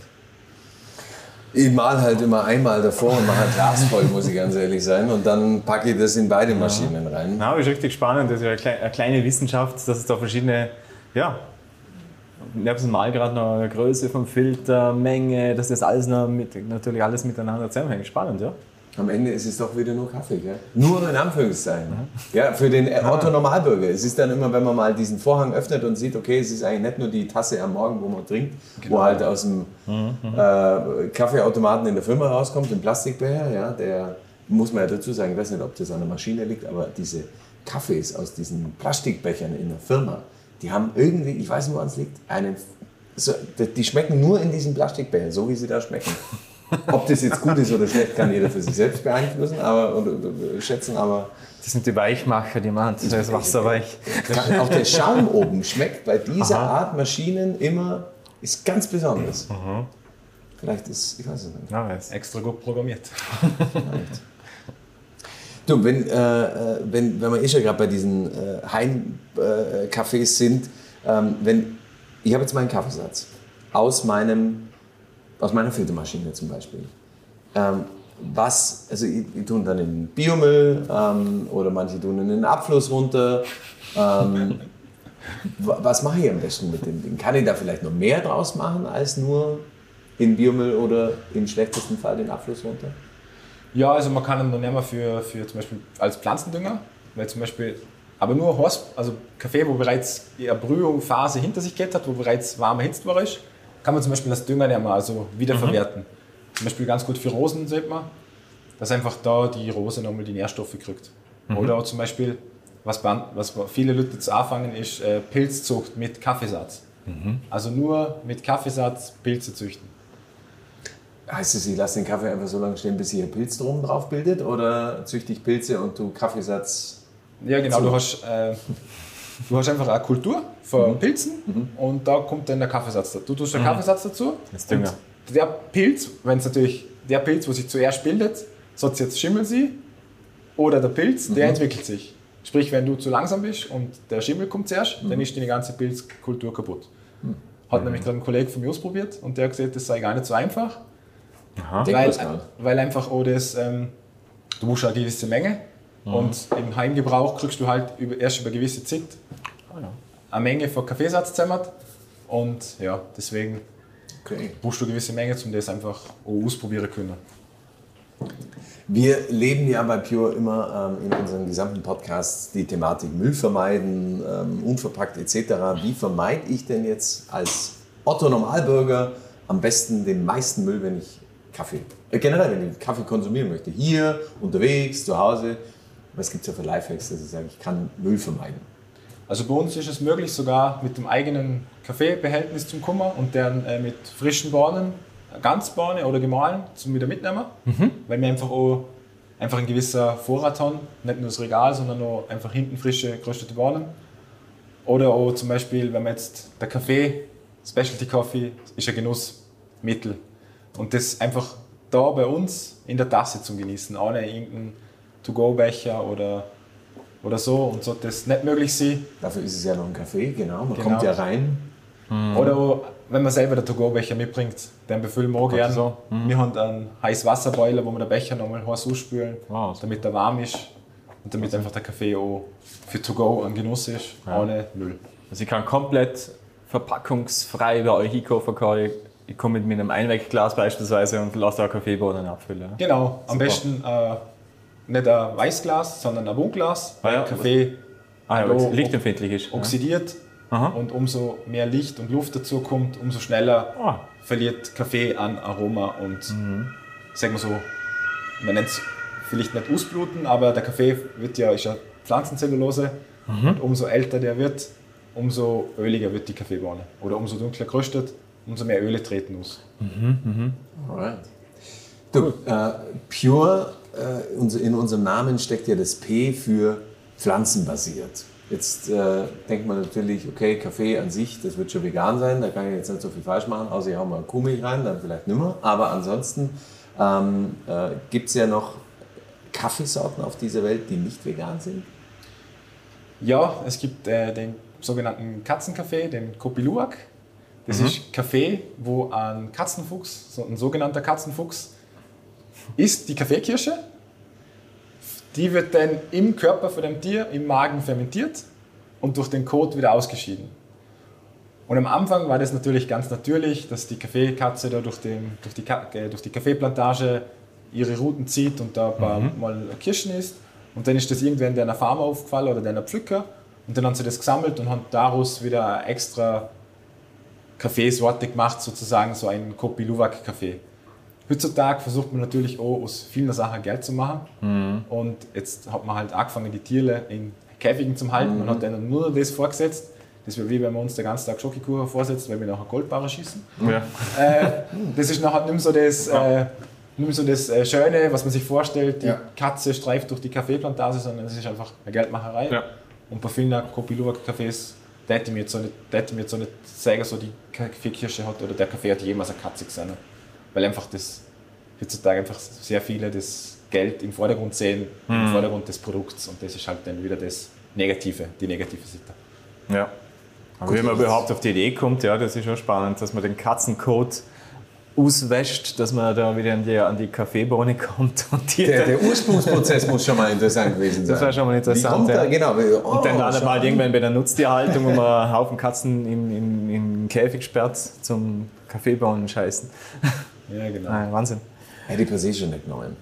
Ich mal halt immer einmal davor und mache ein Glas voll, muss ich ganz ehrlich sein. Und dann packe ich das in beide Maschinen rein. Ja, das ist richtig spannend. Das ist eine kleine Wissenschaft, dass es da verschiedene, ja, nebst dem Mahlgrad noch eine Größe vom Filter, Menge, dass das alles noch mit, natürlich alles miteinander zusammenhängt. Spannend, ja? Am Ende ist es doch wieder nur Kaffee, gell? Nur in Anführungszeichen. Ja, für den Otto-Normalbürger. Es ist dann immer, wenn man mal diesen Vorhang öffnet und sieht, okay, es ist eigentlich nicht nur die Tasse am Morgen, wo man trinkt, genau. wo halt aus dem äh, Kaffeeautomaten in der Firma rauskommt, im Plastikbecher, ja, der muss man ja dazu sagen, ich weiß nicht, ob das an der Maschine liegt, aber diese Kaffees aus diesen Plastikbechern in der Firma, die haben irgendwie, ich weiß nicht, woran es liegt, einen, so, die schmecken nur in diesen Plastikbechern, so wie sie da schmecken. Ob das jetzt gut ist oder schlecht, kann jeder für sich selbst beeinflussen aber, oder, oder schätzen, aber... Das sind die Weichmacher, die machen das, das Wasser weich. Auch der Schaum oben schmeckt bei dieser Aha. Art Maschinen immer, ist ganz besonders. Mhm. Vielleicht ist, ich weiß es nicht. Ja, ist extra gut programmiert. Du, wenn, äh, wenn, wenn wir eh schon gerade bei diesen äh, Heimcafés äh, sind, ähm, wenn, ich habe jetzt meinen Kaffeesatz aus meinem aus meiner Filtermaschine zum Beispiel. Ähm, was, also ich, ich tue dann in Biomüll ähm, oder manche tun in den Abfluss runter. Ähm, was mache ich am besten mit dem Ding? Kann ich da vielleicht noch mehr draus machen als nur in Biomüll oder im schlechtesten Fall den Abfluss runter? Ja, also man kann ihn noch nehmen für, für zum Beispiel als Pflanzendünger, weil zum Beispiel, aber nur Horst, also Kaffee, wo bereits die Erbrühungsphase hinter sich geht hat, wo bereits warm erhitzt war, ist, kann man zum Beispiel das Dünger nehmen, also wiederverwerten. Mhm. Zum Beispiel ganz gut für Rosen, sieht man, dass einfach da die Rose nochmal die Nährstoffe kriegt. Mhm. Oder auch zum Beispiel, was, was viele Leute jetzt anfangen, ist äh, Pilzzucht mit Kaffeesatz. Mhm. Also nur mit Kaffeesatz Pilze züchten. Heißt es, ich lasse den Kaffee einfach so lange stehen, bis sich ein Pilz drum drauf bildet? Oder züchte ich Pilze und du Kaffeesatz? Ja, genau, du hast, äh, du hast einfach eine Kultur von mhm. Pilzen mhm. und da kommt dann der Kaffeesatz dazu. Du tust den mhm. Kaffeesatz dazu. Das Dünger. Und der Pilz, wenn es natürlich der Pilz, wo sich zuerst bildet, soll es jetzt Schimmel sein, oder der Pilz, der mhm. entwickelt sich. Sprich, wenn du zu langsam bist und der Schimmel kommt zuerst, mhm. dann ist die ganze Pilzkultur kaputt. Mhm. Hat mhm. nämlich gerade ein Kollege von mir ausprobiert und der hat gesagt, das sei gar nicht so einfach. Aha. Weil, weil einfach auch das, ähm, du musst eine gewisse Menge mhm. und im Heimgebrauch kriegst du halt über, erst über gewisse Zeit oh ja. eine Menge von Kaffeesatz zusammen und ja, deswegen okay. brauchst du eine gewisse Menge, um das einfach auch ausprobieren können. Wir leben ja bei Pure immer ähm, in unseren gesamten Podcasts die Thematik Müll vermeiden, ähm, unverpackt et cetera. Wie vermeide ich denn jetzt als Otto-Normalbürger am besten den meisten Müll, wenn ich Kaffee, äh, generell, wenn ich Kaffee konsumieren möchte, hier, unterwegs, zu Hause. Was gibt es ja für Lifehacks, dass ich sage, ich kann Müll vermeiden? Also bei uns ist es möglich, sogar mit dem eigenen Kaffeebehältnis zum Kummer und dann äh, mit frischen Bohnen, Ganzbohne oder gemahlen, zum wieder mitnehmen. Mhm. Weil wir einfach auch einfach ein gewisser Vorrat haben, nicht nur das Regal, sondern auch einfach hinten frische, geröstete Bohnen. Oder auch zum Beispiel, wenn man jetzt der Kaffee, Specialty Coffee, ist ein Genussmittel. Und das einfach da bei uns in der Tasse zum Genießen, ohne irgendeinen To-Go-Becher oder, oder so. Und sollte das nicht möglich sein. Dafür ist es ja noch ein Kaffee, genau. Man genau. kommt ja rein. Mhm. Oder auch, wenn man selber den To-Go-Becher mitbringt, den befüllen wir auch gerne. So. Mhm. Wir haben einen Heißwasserboiler, wo wir den Becher nochmal heiß ausspülen, wow. damit er warm ist und damit also. einfach der Kaffee auch für To-Go ein Genuss ist, ja. ohne Müll. Also ich kann komplett verpackungsfrei bei euch einkaufen. Ich komme mit einem Einwegglas beispielsweise und lasse da Kaffeebohnen abfüllen. Genau, am Super. besten äh, nicht ein Weißglas, sondern ein Buntglas, weil ah, ja. Kaffee ah, ja, lichtempfindlich ist. Oxidiert ja. und umso mehr Licht und Luft dazu kommt, umso schneller ah. verliert Kaffee an Aroma und mhm. sagen wir so, man nennt es vielleicht nicht ausbluten, aber der Kaffee wird ja, ist ja Pflanzenzellulose mhm. und umso älter der wird, umso öliger wird die Kaffeebohne oder umso dunkler geröstet. Umso mehr Öle treten aus. Mhm, mhm. Alright. Du, äh, Pure, äh, in unserem Namen steckt ja das P für pflanzenbasiert. Jetzt äh, denkt man natürlich, okay, Kaffee an sich, das wird schon vegan sein, da kann ich jetzt nicht so viel falsch machen, außer ich hau mal Kuhmilch rein, dann vielleicht nimmer. Aber ansonsten ähm, äh, gibt es ja noch Kaffeesorten auf dieser Welt, die nicht vegan sind? Ja, es gibt äh, den sogenannten Katzenkaffee, den Kopi Luwak. Das mhm. ist Kaffee, wo ein Katzenfuchs, so ein sogenannter Katzenfuchs, isst die Kaffeekirsche. Die wird dann im Körper von dem Tier, im Magen fermentiert und durch den Kot wieder ausgeschieden. Und am Anfang war das natürlich ganz natürlich, dass die Kaffeekatze da durch, den, durch, die, durch die Kaffeeplantage ihre Routen zieht und da ein paar Mhm. Mal Kirschen isst. Und dann ist das irgendwann deiner Farmer aufgefallen oder deiner Pflücker. Und dann haben sie das gesammelt und haben daraus wieder eine extra Kaffeesorte gemacht, sozusagen so ein Kopi Luwak Kaffee. Heutzutage versucht man natürlich auch aus vielen Sachen Geld zu machen. Mhm. Und jetzt hat man halt angefangen, die Tiere in Käfigen zu halten. Man hat denen nur das vorgesetzt. Das wäre wie wenn man uns den ganzen Tag Schokokuchen vorsetzt, weil wir nachher Goldbarren schießen. Ja. Äh, das ist nachher nicht mehr so das, äh, nicht mehr so das äh, Schöne, was man sich vorstellt. Die Ja. Katze streift durch die Kaffeeplantage, sondern es ist einfach eine Geldmacherei. Ja. Und bei vielen Kopi Luwak Cafés hätte ich mir jetzt so nicht, hätte ich mir jetzt so nicht sagen, so die Kaffeekirsche hat oder der Kaffee hat jemals eine Katze gesehen. Weil einfach das heutzutage einfach sehr viele das Geld im Vordergrund sehen, Mhm. im Vordergrund des Produkts, und das ist halt dann wieder das Negative, die negative Seite. Ja. Aber wie man überhaupt auf die Idee kommt, ja, das ist schon spannend, dass man den Katzenkot auswäscht, dass man da wieder an die, an die Kaffeebohne kommt. Und die Der, der Ursprungsprozess muss schon mal interessant gewesen sein. Das war schon mal interessant, Wie kommt ja. da, genau. Oh, Und dann landet schau man halt an. irgendwann bei der Nutztierhaltung, wo man einen Haufen Katzen in, in, in einen Käfig sperrt zum Kaffeebohnen scheißen. Ja, genau. Ah, Wahnsinn. Hätte ich per se schon nicht genommen.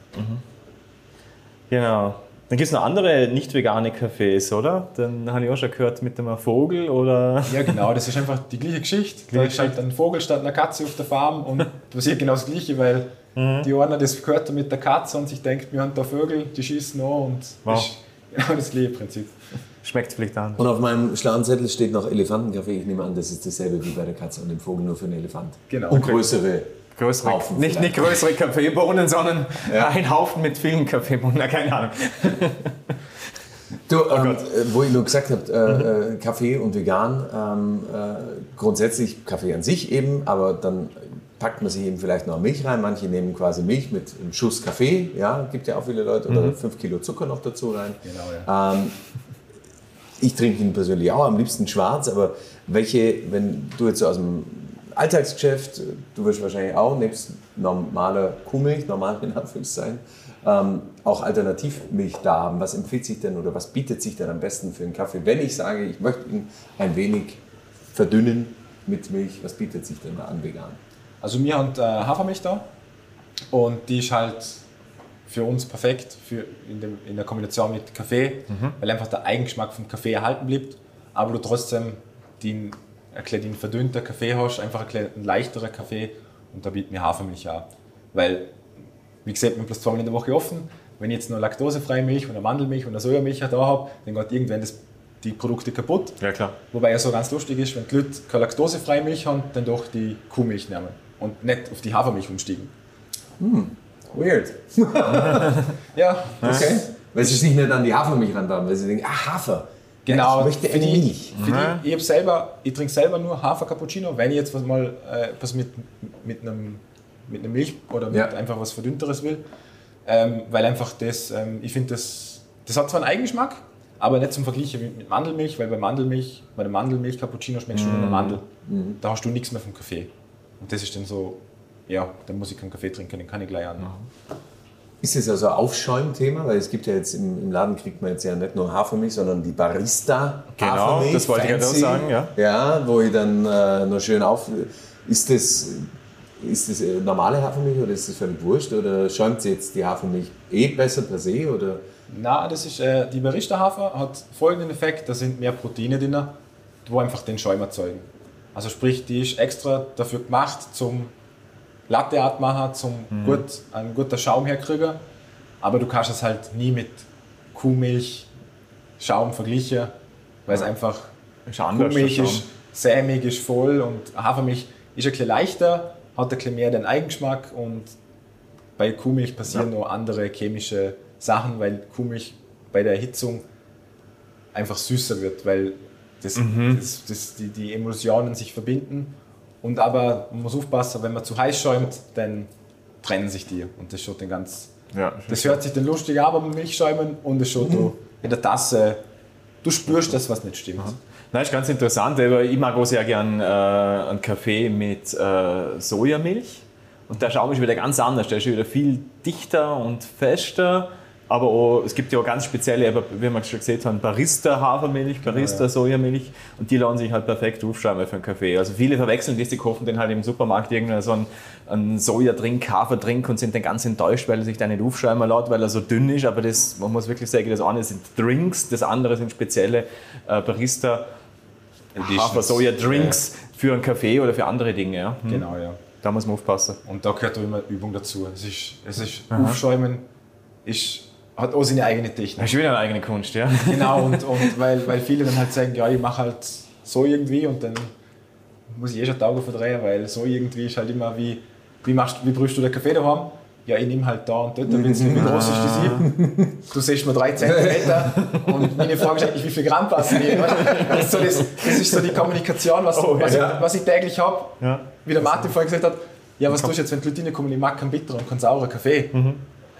Genau. Dann gibt es noch andere nicht vegane Cafés, oder? Dann habe ich auch schon gehört mit einem Vogel oder. Ja, genau, das ist einfach die gleiche Geschichte. Da ist halt ein Vogel statt einer Katze auf der Farm und passiert genau das Gleiche, weil die einer das gehört mit der Katze und sich denkt, wir haben da Vögel, die schießen an, und Wow. das ist genau das gleiche Prinzip. Schmeckt vielleicht an. Und auf meinem schlauen Zettel steht noch Elefantenkaffee. Ich nehme an, das ist dasselbe wie bei der Katze und dem Vogel, nur für einen Elefant. Genau. Und größere Größere, Haufen nicht, nicht größere Kaffeebohnen, sondern Ja. ein Haufen mit vielen Kaffeebohnen. Na, keine Ahnung. Du, ähm, Gott. äh, wo ich nur gesagt habe, äh, äh, Kaffee und vegan, ähm, äh, grundsätzlich Kaffee an sich eben, aber dann packt man sich eben vielleicht noch Milch rein. Manche nehmen quasi Milch mit einem Schuss Kaffee, ja, gibt ja auch viele Leute, oder fünf Kilo Zucker noch dazu rein. Genau, ja. Ähm, ich trinke ihn persönlich auch, am liebsten schwarz, aber welche, wenn du jetzt so aus dem Alltagsgeschäft, du wirst wahrscheinlich auch nebst normaler Kuhmilch, normal in Anführungszeichen, ähm, auch Alternativmilch da haben. Was empfiehlt sich denn oder was bietet sich denn am besten für einen Kaffee? Wenn ich sage, ich möchte ihn ein wenig verdünnen mit Milch, was bietet sich denn da an vegan? Also wir haben äh, Hafermilch da und die ist halt für uns perfekt für in, dem, in der Kombination mit Kaffee, weil einfach der Eigengeschmack vom Kaffee erhalten bleibt, aber du trotzdem den, den verdünnten Kaffee hast, einfach einen leichteren Kaffee, und da bietet mir Hafermilch an. Weil, wie gesagt, wir haben bloß zweimal in der Woche offen. Wenn ich jetzt noch laktosefreie Milch und eine Mandelmilch und eine Sojamilch da habe, dann geht irgendwann das, die Produkte kaputt. Ja, klar. Wobei ja so ganz lustig ist, wenn die Leute keine laktosefreie Milch haben, dann doch die Kuhmilch nehmen und nicht auf die Hafermilch umstiegen. Weird. Ja, Okay. Weil sie sich nicht an die Hafermilch rantrauen, weil sie denken, ah, Hafer. genau. Ich möchte Für eine die- Milch. Für die, ich hab selber, ich trinke selber nur Hafer-Cappuccino, wenn ich jetzt was mal äh, was mit, mit, einem, mit einer Milch oder mit Ja. einfach was Verdünnteres will. Ähm, weil einfach das, ähm, ich finde das, das hat zwar einen Eigengeschmack, aber nicht zum Vergleich mit, mit Mandelmilch, weil bei Mandelmilch, bei der Mandelmilch-Cappuccino schmeckst du nur eine Mandel. Da hast du nichts mehr vom Kaffee. Und das ist dann so, ja, dann muss ich keinen Kaffee trinken, den kann ich gleich anmachen. Ist das also ein Aufschäumthema? Weil es gibt ja jetzt im, im Laden kriegt man jetzt ja nicht nur Hafermilch, sondern die Barista Genau, Hafermilch. das wollte ich gerade auch fancy. sagen, ja. Ja, wo ich dann äh, noch schön auf... Ist das, ist das äh, normale Hafermilch oder ist das völlig wurscht? Oder schäumt sie jetzt die Hafermilch eh besser per se? Oder? Na, das ist, äh, die Barista-Hafer hat folgenden Effekt, da sind mehr Proteine drin, die einfach den Schäum erzeugen. Also sprich, die ist extra dafür gemacht, zum Latte Art machen, zum Mhm. gut, einen guten Schaum herkriegen. Aber du kannst es halt nie mit Kuhmilch Schaum vergleichen, weil es einfach Ist anders, Kuhmilch der ist Schaum. sämig, ist voll, und Hafermilch ist ein bisschen leichter, hat ein bisschen mehr den Eigengeschmack, und bei Kuhmilch passieren Ja. noch andere chemische Sachen, weil Kuhmilch bei der Erhitzung einfach süßer wird, weil das, Mhm. das, das, die, die Emulsionen sich verbinden. Und aber man muss aufpassen, wenn man zu heiß schäumt, dann trennen sich die, und das schaut dann ganz... Ja, Das hört sich dann lustig an beim Milchschäumen, und es schaut du in der Tasse, du spürst das, was nicht stimmt. Nein, ist ganz interessant, aber ich mag auch sehr gern äh, einen Kaffee mit äh, Sojamilch. Und der Schaum ist wieder ganz anders, der ist wieder viel dichter und fester, aber auch, es gibt ja auch ganz spezielle, wie wir schon gesehen haben, Barista-Hafermilch, Barista-Sojamilch und die lassen sich halt perfekt aufschäumen für einen Kaffee. Also viele verwechseln das, die kaufen den halt im Supermarkt irgendeinen so einen, einen Sojadrink, Haferdrink und sind dann ganz enttäuscht, weil er sich da nicht aufschäumen lässt, weil er so dünn ist, aber das, man muss wirklich sagen, das eine sind Drinks, das andere sind spezielle äh, Barista Hafer-Soja-Drinks für einen Kaffee oder für andere Dinge. Ja. Hm. Genau, ja. Da muss man aufpassen. Und da gehört auch immer Übung dazu. Es ist, es ist Aufschäumen ist, hat auch seine eigene Technik. Das ist wieder eine eigene Kunst, ja. Genau, und, und weil, weil viele dann halt sagen, ja, ich mache halt so irgendwie und dann muss ich eh schon die Augen verdrehen, weil so irgendwie ist halt immer wie, wie, machst, wie brühst du den Kaffee daheim? Ja, ich nehme halt da und dort, wenn es nicht wie groß ist die Sieb. Du siehst mir drei Zentimeter und meine Frage ist eigentlich, wie viel Gramm passen die? Das ist so, das, das ist so die Kommunikation, was, oh, was, ja. ich, was ich täglich habe. Ja. Wie der Martin vorhin gesagt hat, ja, was tust du jetzt, wenn die Leute reinkommen, ich mag keinen bitteren und keinen sauren Kaffee. Mhm.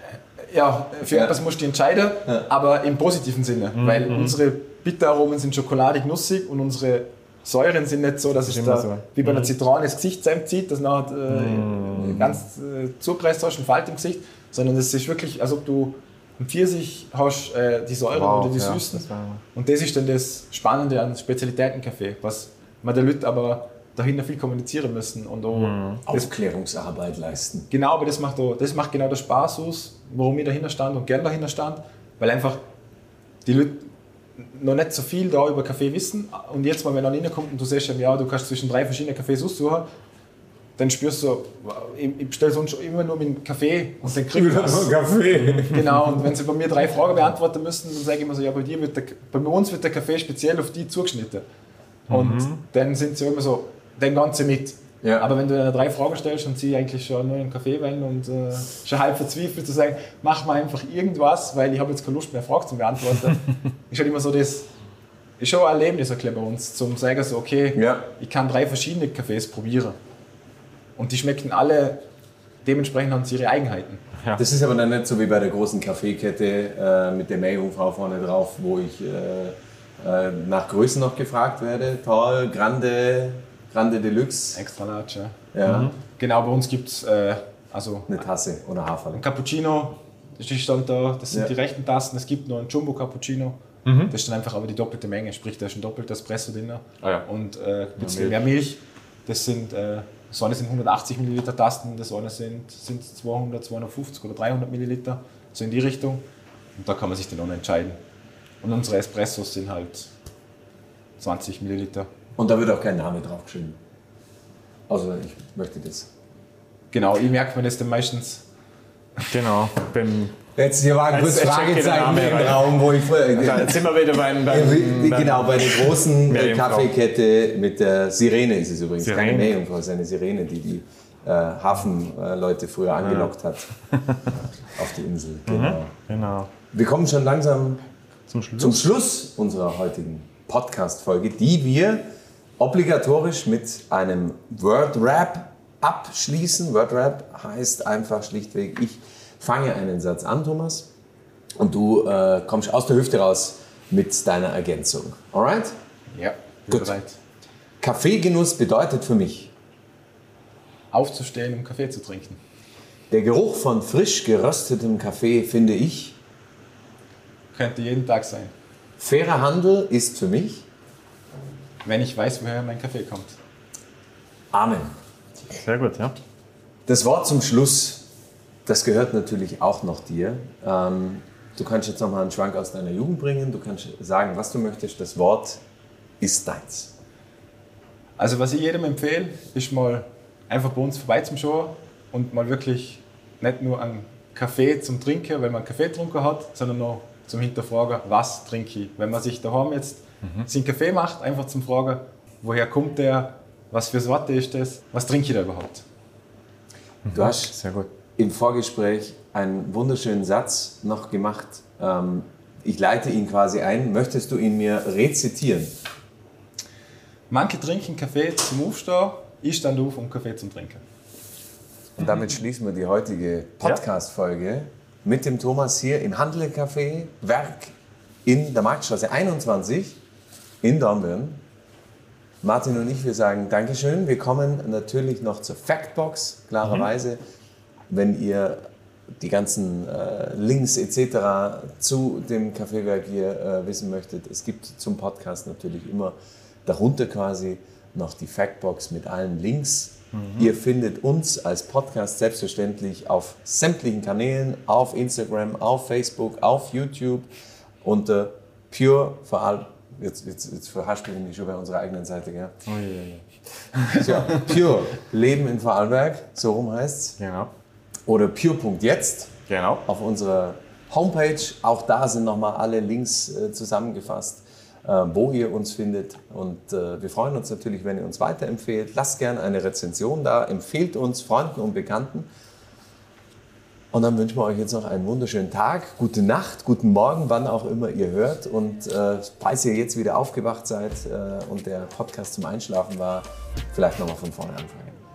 Ja, für ja. etwas musst du dich entscheiden, ja. aber im positiven Sinne, mhm. weil mhm. unsere Bitteraromen sind schokoladig-nussig und unsere Säuren sind nicht so, dass es da so. wie bei einer Zitrone das Gesicht zusammenzieht, dass du nachher äh, mm. ganz äh, zugepresst hast, einen Falten im Gesicht, sondern es ist wirklich, als ob du einen Pfirsich hast, äh, die Säuren wow, oder die ja, Süßen. Das und das ist dann das Spannende an Spezialitätencafé, was man den Leuten aber dahinter viel kommunizieren müssen. Und auch mm. Aufklärungsarbeit leisten. Genau, aber das macht, auch, das macht genau der Spaß aus, warum ich dahinter stand und gern dahinter stand, weil einfach die Leute noch nicht so viel da über Kaffee wissen und jetzt mal, wenn er reinkommt und du siehst, ja, du kannst zwischen drei verschiedenen Kaffees aussuchen, dann spürst du so, ich, ich bestelle sonst immer nur mit Kaffee und dann kriege ich was. Kaffee. Genau, und wenn sie bei mir drei Fragen beantworten müssen, dann sage ich immer so, ja, bei, dir wird der, bei uns wird der Kaffee speziell auf die zugeschnitten. Und mhm. dann sind sie immer so, den Ganzen mit. Ja. Aber wenn du dann drei Fragen stellst und sie eigentlich schon nur einen Kaffee wollen und äh, schon halb verzweifelt zu sagen, mach mal einfach irgendwas, weil ich habe jetzt keine Lust mehr, Fragen zu beantworten, ist halt immer so das, ist schon ein Erlebnis bei uns, zum sagen so, okay, ja. ich kann drei verschiedene Kaffees probieren. Und die schmecken alle, dementsprechend haben sie ihre Eigenheiten. Ja. Das ist aber dann nicht so wie bei der großen Kaffeekette äh, mit der Meerjungfrau vorne drauf, wo ich äh, äh, nach Größen noch gefragt werde. Tall, Grande, Grande Deluxe. Extra large, ja. ja. Mhm. Genau, bei uns gibt es äh, also eine Tasse oder Haferl. Ein Cappuccino, das stand da, das sind ja. die rechten Tassen. Es gibt noch einen Jumbo Cappuccino. Mhm. Das ist dann einfach aber die doppelte Menge, sprich da ist ein doppelter Espresso drin. Ah, ja. Und äh, ein bisschen mehr Milch. Das sind, äh, das eine sind hundertachtzig Milliliter Tasten, das eine sind, sind zweihundert, zweihundertfünfzig oder dreihundert Milliliter, so in die Richtung. Und da kann man sich dann auch noch entscheiden. Und unsere Espressos sind halt zwanzig Milliliter. Und da wird auch kein Name draufgeschrieben. Also ich möchte das. Genau, ich merke mir das dann meistens. Genau, beim Jetzt hier war ein kurzes Fragezeichen im Raum, wo ich vorher. Jetzt sind wir wieder beim. beim, beim genau, bei der großen Kaffeekette mit der Sirene ist es übrigens. Sirene. Keine Meerjungfrau, es ist eine Sirene, die die äh, Hafenleute früher angelockt hat. Auf die Insel. Genau. Mhm, genau. Wir kommen schon langsam zum Schluss, zum Schluss unserer heutigen Podcast-Folge, die wir obligatorisch mit einem Word-Rap abschließen. Word-Rap heißt einfach schlichtweg, ich fange einen Satz an, Thomas, und du äh, kommst aus der Hüfte raus mit deiner Ergänzung. Alright? Ja, bin gut. Bereit. Kaffeegenuss bedeutet für mich, aufzustehen, um Kaffee zu trinken. Der Geruch von frisch geröstetem Kaffee, finde ich, könnte jeden Tag sein. Fairer Handel ist für mich, wenn ich weiß, woher mein Kaffee kommt. Amen. Sehr gut, ja. Das Wort zum Schluss, das gehört natürlich auch noch dir. Ähm, du kannst jetzt nochmal einen Schwank aus deiner Jugend bringen, du kannst sagen, was du möchtest. Das Wort ist deins. Also was ich jedem empfehle, ist mal einfach bei uns vorbeizuschauen und mal wirklich nicht nur einen Kaffee zum Trinken, weil man einen Kaffee getrunken hat, sondern noch zum Hinterfragen, was trinke ich. Wenn man sich daheim jetzt mhm. seinen Kaffee macht, einfach zum Fragen, woher kommt der, was für Sorte ist das, was trinke ich da überhaupt. Du hast sehr gut. Im Vorgespräch einen wunderschönen Satz noch gemacht. Ähm, ich leite ihn quasi ein. Möchtest du ihn mir rezitieren? Manche trinken Kaffee zum Aufstehen, ich stand auf, um Kaffee zu trinken. Und damit schließen wir die heutige Podcast-Folge ja. mit dem Thomas hier im Handel-Café Werk in der Marktstraße einundzwanzig in Dornbirn. Martin und ich, wir sagen Dankeschön. Wir kommen natürlich noch zur Factbox, klarerweise. Mhm. Wenn ihr die ganzen äh, Links et cetera zu dem Kaffeewerk hier äh, wissen möchtet, es gibt zum Podcast natürlich immer darunter quasi noch die Factbox mit allen Links. Mhm. Ihr findet uns als Podcast selbstverständlich auf sämtlichen Kanälen, auf Instagram, auf Facebook, auf YouTube unter Pure, vor allem, jetzt, jetzt, jetzt verhaspel ich mich schon bei unserer eigenen Seite, gell? Oh, ja, ja. Ja, Pure, Leben in Vorarlberg, so rum heißt es. Genau. Oder pure punkt jetzt Genau. auf unserer Homepage. Auch da sind nochmal alle Links äh, zusammengefasst, äh, wo ihr uns findet. Und äh, wir freuen uns natürlich, wenn ihr uns weiterempfehlt. Lasst gerne eine Rezension da, empfehlt uns Freunden und Bekannten. Und dann wünschen wir euch jetzt noch einen wunderschönen Tag, gute Nacht, guten Morgen, wann auch immer ihr hört. Und äh, falls ihr jetzt wieder aufgewacht seid äh, und der Podcast zum Einschlafen war, vielleicht nochmal von vorne anfangen.